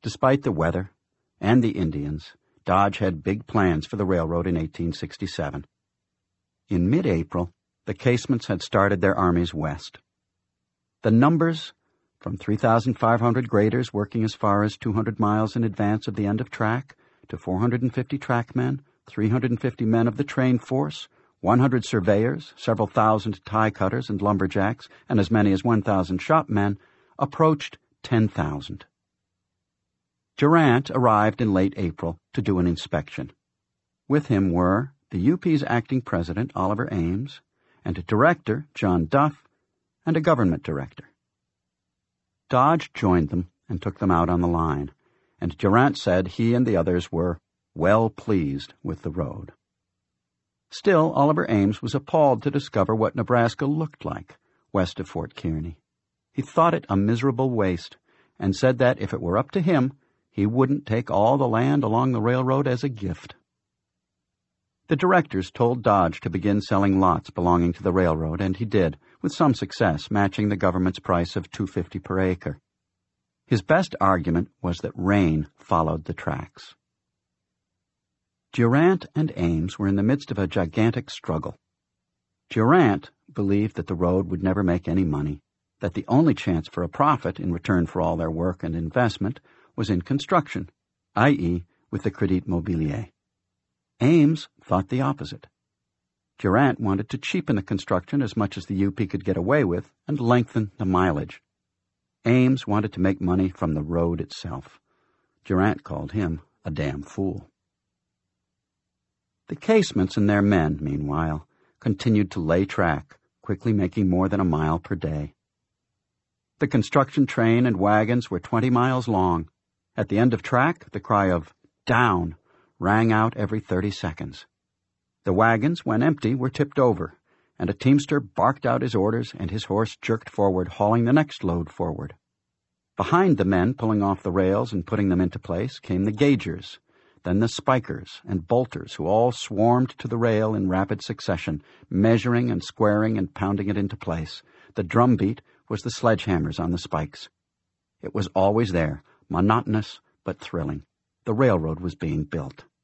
Despite the weather and the Indians, Dodge had big plans for the railroad in 1867. In mid-April, the Casements had started their armies west. The numbers, from 3,500 graders working as far as 200 miles in advance of the end of track, to 450 trackmen, 350 men of the train force, 100 surveyors, several thousand tie cutters and lumberjacks, and as many as 1,000 shopmen, approached 10,000. Durant arrived in late April to do an inspection. With him were the UP's acting president, Oliver Ames, and a director, John Duff, and a government director. Dodge joined them and took them out on the line, and Durant said he and the others were well pleased with the road. Still, Oliver Ames was appalled to discover what Nebraska looked like west of Fort Kearny. He thought it a miserable waste, and said that if it were up to him, he wouldn't take all the land along the railroad as a gift. The directors told Dodge to begin selling lots belonging to the railroad, and he did, with some success, matching the government's price of $2.50 per acre. His best argument was that rain followed the tracks. Durant and Ames were in the midst of a gigantic struggle. Durant believed that the road would never make any money, that the only chance for a profit in return for all their work and investment was in construction, i.e., with the Crédit Mobilier. Ames thought the opposite. Durant wanted to cheapen the construction as much as the UP could get away with and lengthen the mileage. Ames wanted to make money from the road itself. Durant called him a damn fool. The Casements and their men, meanwhile, continued to lay track, quickly making more than a mile per day. The construction train and wagons were 20 miles long. At the end of track, the cry of "down" rang out every 30 seconds. The wagons, when empty, were tipped over, and a teamster barked out his orders and his horse jerked forward, hauling the next load forward. Behind the men pulling off the rails and putting them into place came the gaugers, then the spikers and bolters, who all swarmed to the rail in rapid succession, measuring and squaring and pounding it into place. The drumbeat was the sledgehammers on the spikes. It was always there, monotonous but thrilling. The railroad was being built.